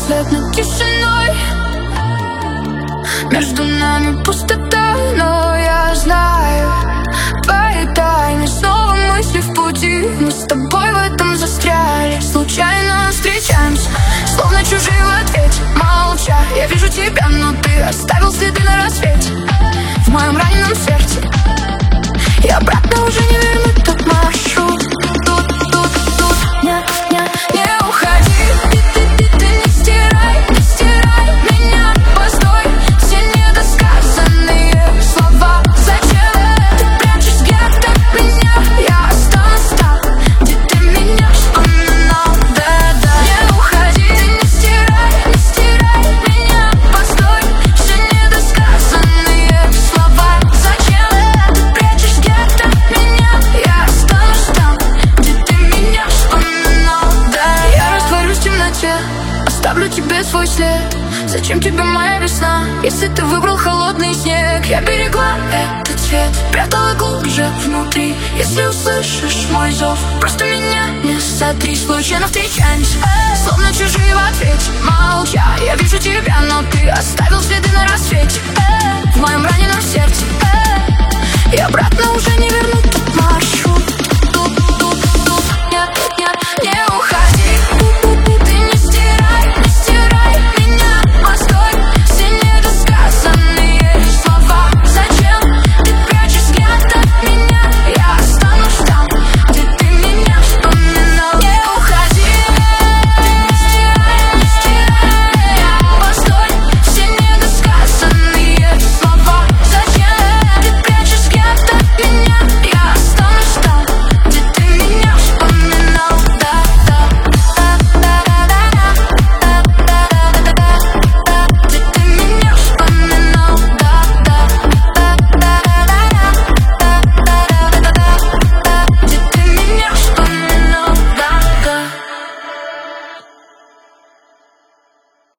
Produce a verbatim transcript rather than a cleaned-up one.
свет над тишиной. Между нами пустота, но я знаю твои тайны. Снова мысли в пути, мы с тобой в этом застряли. Случайно встречаемся, словно чужие в ответе. Молча, я вижу тебя, но ты оставил следы на рассвете. В моем раненом сердце и обратно уже не вернуть тот маршрут. Тут, тут, тут, не, не, не уходи. Ты, ты, ты, ты не стирай, не стирай меня. Постой, все недосказанные слова. Зачем ты прячешь где-то меня? Я останусь там, где ты меня вспоминал. Да-да, не уходи. Ты не стирай, не стирай меня. Постой, все недосказанные слова. Зачем ты прячешь где-то меня? Я останусь там, где ты меня вспоминал. Да, я растворюсь в темноте, оставлю тебе свой след. Зачем тебе моя весна, если ты выбрал холодный снег? Я берегла этот цвет, прятала глубже внутри. Если услышишь мой зов, просто меня не сотри. Случайно встречаемся, словно чужие в ответе. Молча, я вижу тебя, но ты оставил следы на рассвете. В моем раненом сердце и обратно уже не вернуть тот маршрут.